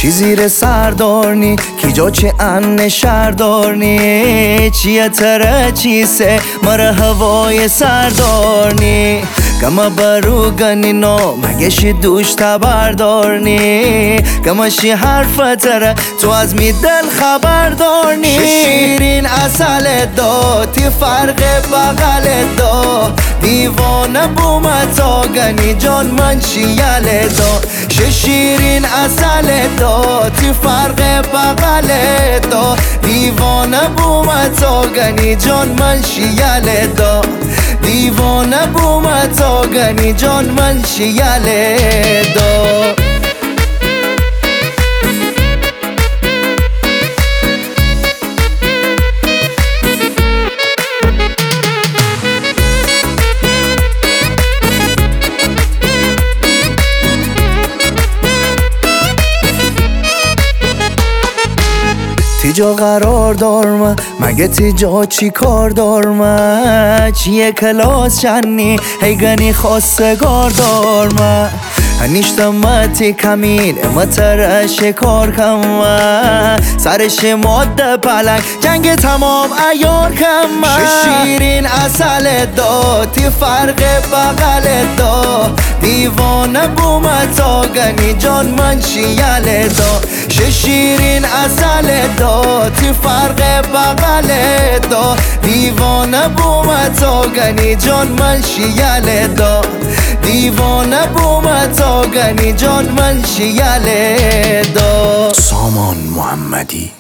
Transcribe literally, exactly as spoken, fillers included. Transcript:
چی زیر سردارنی کی جا چه ان شردارنی چیه تره چیسه مره هوای سردارنی کما برو گنی نو مگشی دوش تبردارنی کماشی حرف تره تو از می دل خبردارنی شیرین اصل دو تی فرق بغل دو دیوانه بومتا گنی جان من شیل دو شیرین اصل دو تی فرق بغل دو دیوانه بومتا گنی جان من شیل دو دیوانه بومتا گنی جان من شیل دو تی جا قرار دارم مگه تی جا چی کار دارم چیه کلاس چنی هیگنی خواستگار دارم هنیشتم تی کمین اما تره شکار کم سرش ماده پلنگ جنگ تمام ایار کم شیرین اصل دو تی فرق بغل دو دیوانه بومتا گنی جان من شیل دو شیرین اصل دو تی فرق بغل دو دیوانه بومتا گنی جان من شیل دو دیوانه بومتا گنی جان من شیل دو سامان محمدی.